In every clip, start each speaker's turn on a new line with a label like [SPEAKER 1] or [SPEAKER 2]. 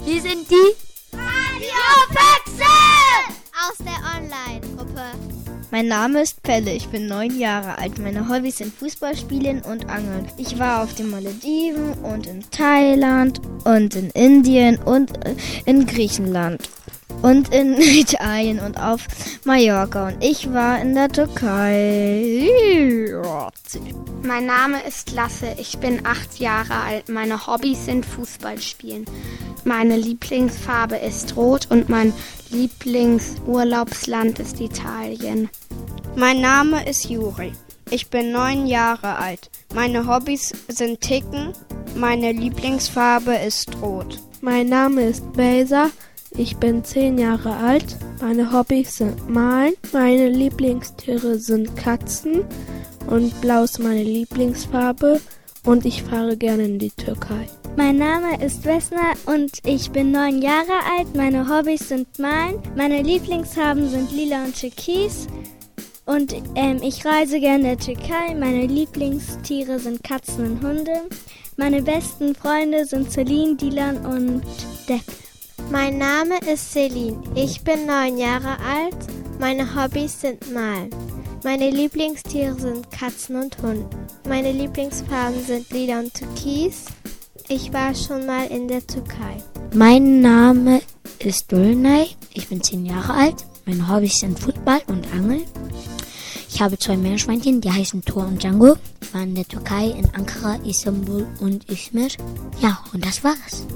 [SPEAKER 1] Wir sind die
[SPEAKER 2] Radiofüchse aus der Online-Gruppe.
[SPEAKER 3] Mein Name ist Pelle, ich bin 9 Jahre alt. Meine Hobbys sind Fußball spielen und Angeln. Ich war auf den Malediven und in Thailand und in Indien und in Griechenland und in Italien und auf Mallorca. Und ich war in der Türkei.
[SPEAKER 4] Mein Name ist Lasse, ich bin 8 Jahre alt. Meine Hobbys sind Fußball spielen. Meine Lieblingsfarbe ist rot und mein Lieblingsurlaubsland ist Italien.
[SPEAKER 5] Mein Name ist Juri. Ich bin 9 Jahre alt. Meine Hobbys sind Ticken. Meine Lieblingsfarbe ist rot.
[SPEAKER 6] Mein Name ist Besa. Ich bin 10 Jahre alt. Meine Hobbys sind Malen. Meine Lieblingstiere sind Katzen. Und Blau ist meine Lieblingsfarbe. Und ich fahre gerne in die Türkei.
[SPEAKER 7] Mein Name ist Vesna und ich bin 9 Jahre alt. Meine Hobbys sind Malen. Meine Lieblingsfarben sind lila und türkis. Und ich reise gerne in der Türkei. Meine Lieblingstiere sind Katzen und Hunde. Meine besten Freunde sind Celine, Dylan und Defne.
[SPEAKER 2] Mein Name ist Celine. Ich bin 9 Jahre alt. Meine Hobbys sind Malen. Meine Lieblingstiere sind Katzen und Hunde. Meine Lieblingsfarben sind lila und türkis. Ich war schon mal in der Türkei.
[SPEAKER 1] Mein Name ist Dolunay. Ich bin 10 Jahre alt. Meine Hobbys sind Football und Angeln. Ich habe 2 Meerschweinchen, die heißen Thor und Django. Ich war in der Türkei, in Ankara, Istanbul und Izmir. Ja, und das war's.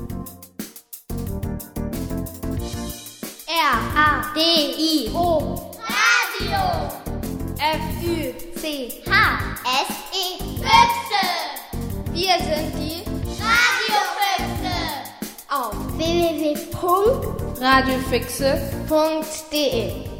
[SPEAKER 2] R-A-D-I-O Radio F-Ü-C-H-S-E Füchse.
[SPEAKER 4] Wir sind die
[SPEAKER 2] Radiofüchse
[SPEAKER 4] auf
[SPEAKER 2] www.radiofüchse.de